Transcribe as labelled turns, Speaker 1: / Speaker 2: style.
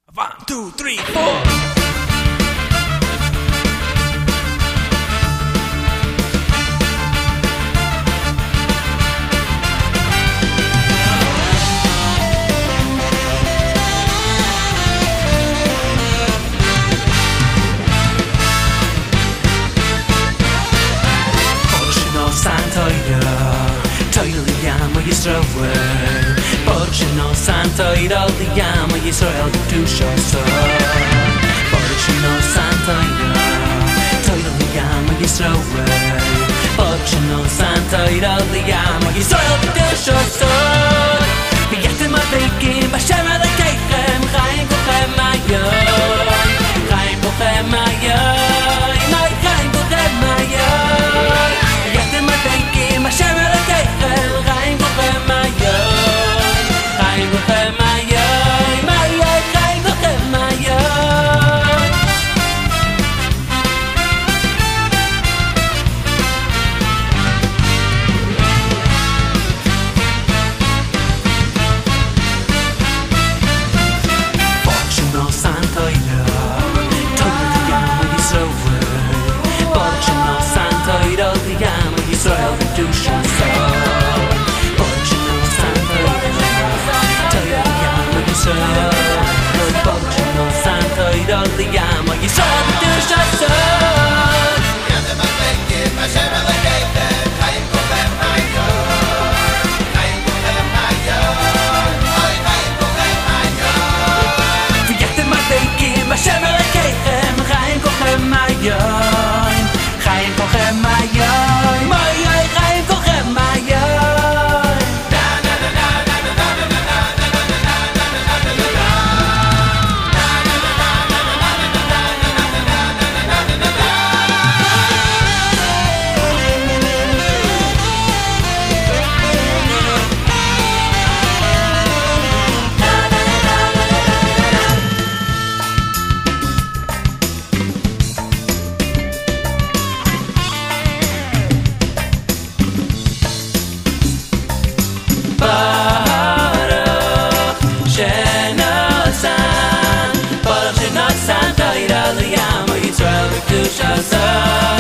Speaker 1: One, two, three, four.
Speaker 2: Yisrael, Porshino Santa Ida Liyama Yisrael Kedusha Sa. Porshino Santa Ida, Toida Liyama Yisrael, Porshino Santa Ida Liyama Yisrael Kedusha Sa. V'yatem avikim b'Hashem Elokeichem, Chaim Kochem Hayom, Chaim Kochem Hayom, Chaim Kochem Hayom. V'yatem avikim b'Hashem Elokeichem, Chaim Kochem Hayom, Chaim Kochem Hayom, Chaim Kochem Hayom. Porshino Santa Ida, Toida Liyama Yisrael, Porshino Santa Ida Liyama Yisrael Kedusha Sa. Porshino Santa Ida, Toida Liyama Yisrael, Porshino Santa Ida Liyama Yisrael Kedusha Sa.
Speaker 3: V'yatem avikim b'Hashem Elokeichem, Chaim Kochem Hayom, Chaim Kochem Hayom, Chaim Kochem Hayom.
Speaker 2: V'yatem avikim b'Hashem Elokeichem, Chaim Kochem Hayom, Chaim Kochem Hayom, Chaim Kochem Hayom. Baruch Shenosan, Baruch Shenosan, Toida Liyama Yisrael Kedusha Sa.